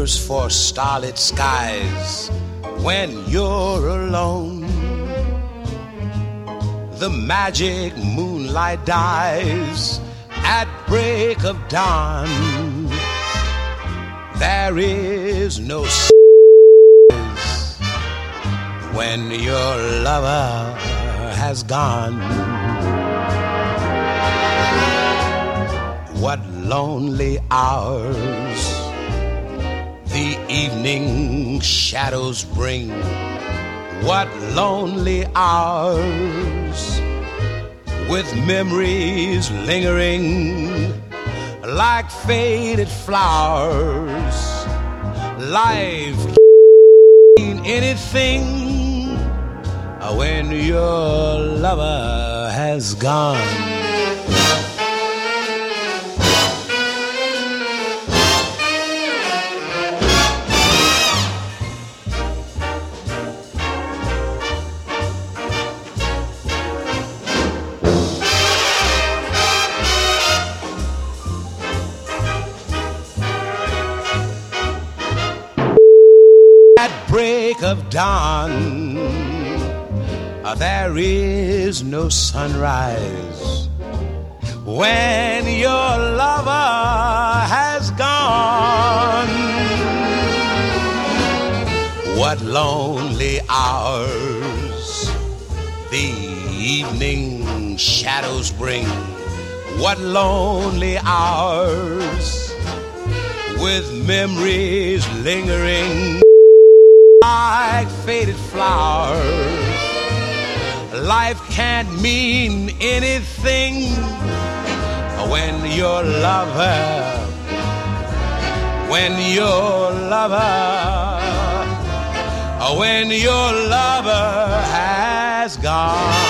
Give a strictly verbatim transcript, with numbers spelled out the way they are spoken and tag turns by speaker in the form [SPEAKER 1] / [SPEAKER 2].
[SPEAKER 1] thirst for starlit skies when you're alone. The magic moonlight dies at break of dawn. There is no when your lover has gone. What lonely hours the evening shadows bring. What lonely hours with memories lingering like faded flowers. Life can mean anything when your lover has gone. Break of dawn, there is no sunrise when your lover has gone. What lonely hours the evening shadows bring. What lonely hours with memories lingering like faded flowers. Life can't mean anything when your lover, when your lover, when your lover has gone.